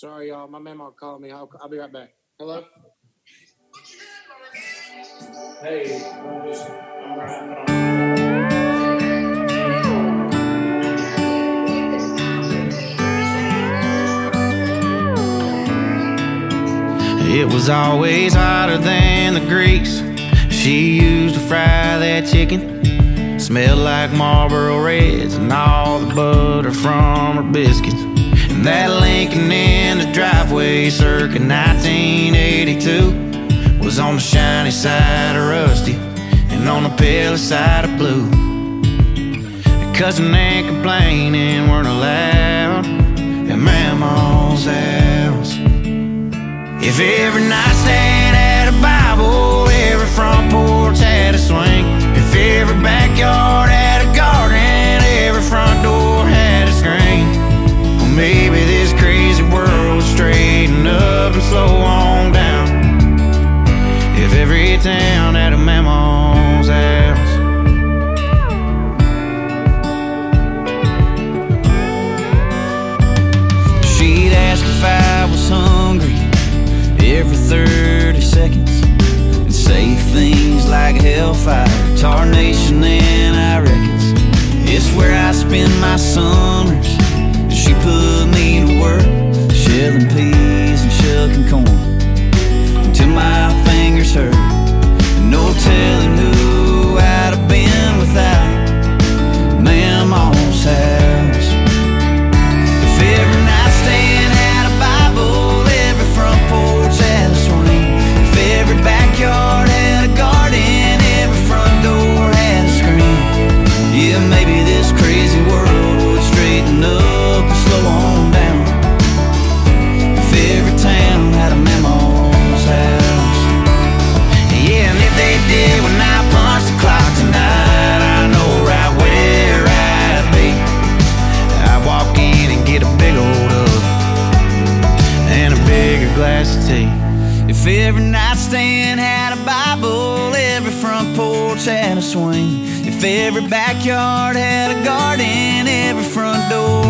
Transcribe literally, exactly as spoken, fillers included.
Sorry, y'all. My mama called me. I'll, I'll be right back. Hello? Hey, I'm just, I'm right It was always hotter than the grease she used to fry that chicken. Smelled like Marlboro Reds and all the butter from her biscuits. And that Lincoln in the driveway circa nineteen eighty-two was on the shiny side of rusty and on the pale side of blue. The cousin and complaining weren't allowed at Mama's house. If every nightstand had a Bible, every front porch had a swing. If every backyard had a garden, every front door had a screen. Well, maybe this crazy world would straighten up and slow on down if every town had a Mama's house. She'd ask if I was hungry every thirty seconds and say things like hellfire, tarnation, and I reckons it's where I spend my summers. She put me to work shelling peas and shucking corn until my fingers hurt. No telling who I'd have been without Mama's house. If every nightstand had a Bible, every front porch had a swing. If every backyard had a garden, every front door had a screen. Yeah, maybe this crazy world would straighten up and slow on down if every town had a Mama's house. Yeah, and if they did when I punch the clock tonight, I know right where I'd be. I'd walk in and get a big old hug and a bigger glass of tea. If every nightstand had a Bible, every front porch had a swing. If every backyard had a garden, every front door